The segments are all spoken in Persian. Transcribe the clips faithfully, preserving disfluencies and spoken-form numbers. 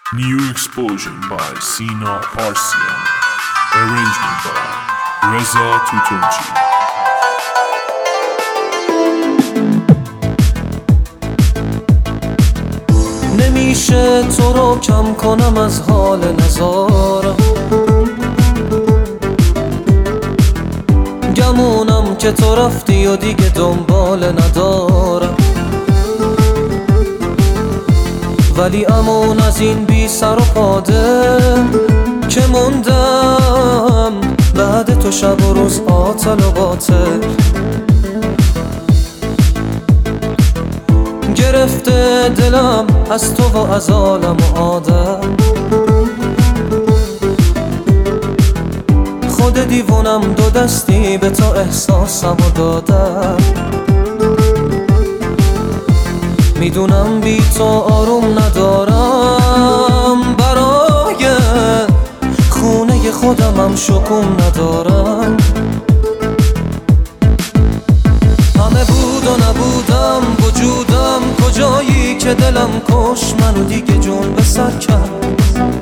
New Explosion by Sina Parsian. Arrangement by Reza Tutunci. نمیشه تو رو کم کنم از حال نزارم، گمونم که تو رفتی و دیگه دنبال ندارم، ولی امون از این بی سر و پاده که موندم بعد تو شب و روز عاطل و باطل. گرفته دلم از تو و از عالم و آدم، خود دیوونم دو دستی به تو احساسم و دادم. میدونم بی تو آروم ندارم، برای خونه خودمم شکوم ندارم. همه بود و نبودم، وجودم کجایی که دلم کش منو دیگه جون به سر کرد.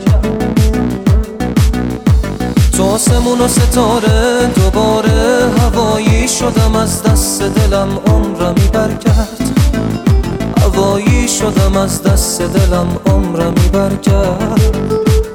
تو آسمون و ستاره دوباره هوایی شدم، از دست دلم عمرمی برگرد. هوایی شدم از دست دلم عمرمی برگرد.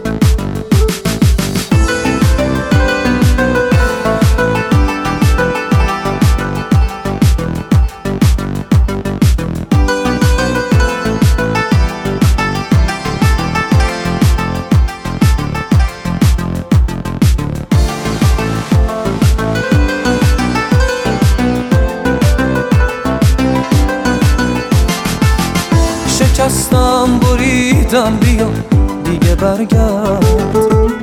شکستم بریدم، بیا دیگه برگرد.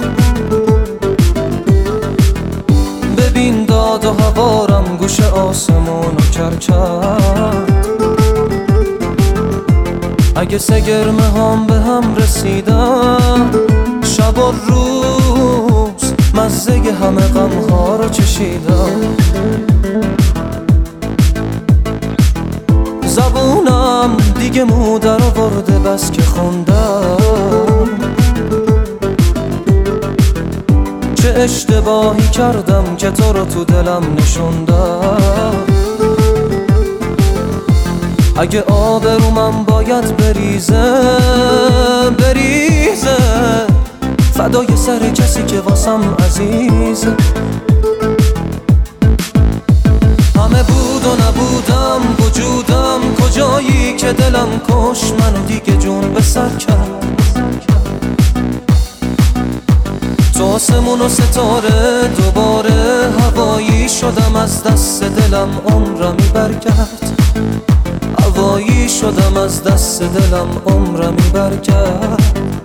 ببین داد و هوارم گوش آسمونو کر کرد. اگه سگرمه هم به هم رسیدم، شب و روز مزه همه غم ها رو چشیدم. زبونم دیگه مو در آورده بس که خوندم. چه اشتباهی کردم که تو رو تو دلم نشوندم. اگه آبرومم باید بریزه بریزه، فدای سر کسی که واسم عزیزه. همه بود و نبودم، وجودم کجایی که دلم کش منو دیگه جون به سر کرد. تو آسمون و ستاره دوباره هوایی شدم، از دست دلم عمرمی برگرد. هوایی شدم از دست دلم عمرمی برگرد.